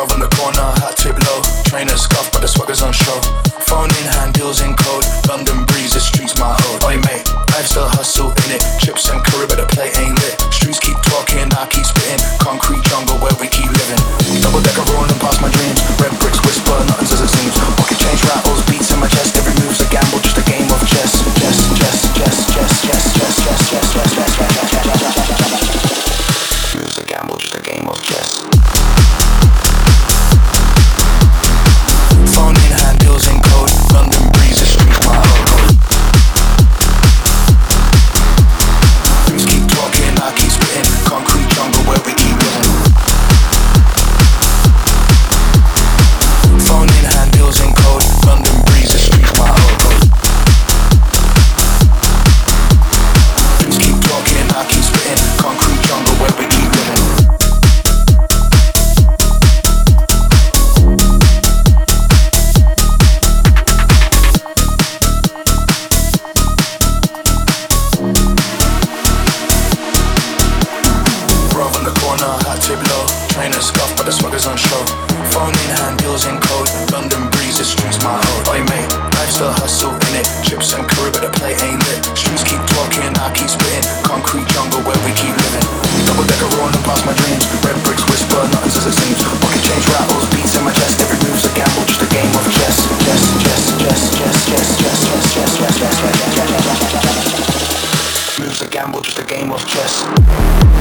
Bruv on the corner, hat tip low. Trainer scuffed, but the swagger's on show. Phone in hand, deals in code. London breeze, the streets my ode. Oi mate, I've still hustle in it. Chips and curry, but the plate ain't lit. Streets keep talking, I keep spitting. Concrete jungle where we keep living. Double decker rolling past my dreams. Red bricks whisper, nothing's as it seems. Pocket change rattles, beats in my chest. Every move's a gamble, just a game of chess. Chess, chess, chess, chess, chess, chess, chess, chess, chess, chess, chess. Move's a gamble, just a game of chess. Phone in hand, deals in code. London breeze, the streets my ode. Streets keep talking, I keep spitting. Concrete jungle where we keep living. Phone in hand, deals in code. London breeze, the streets my ode. Streets keep talking, I keep spitting. Concrete jungle where we keep living. Hat tip low, trainer scuff, but the swagger's on show. Phone in hand, deals in code. London breeze, the streets my ode. Oi mate, I've still hustle in it. Chips and curry, but the plate ain't lit. Streets keep talking, I keep spitting. Concrete jungle where we keep living. Double decker rolling past my dreams. Red bricks whisper, nothing's as it seems. Pocket change rattles, beats in my chest. Every move's a gamble, just a game of chess. Chess, chess, chess, chess, chess, chess, chess, chess, chess, chess, chess, chess, chess. Move's a gamble, just a game of chess.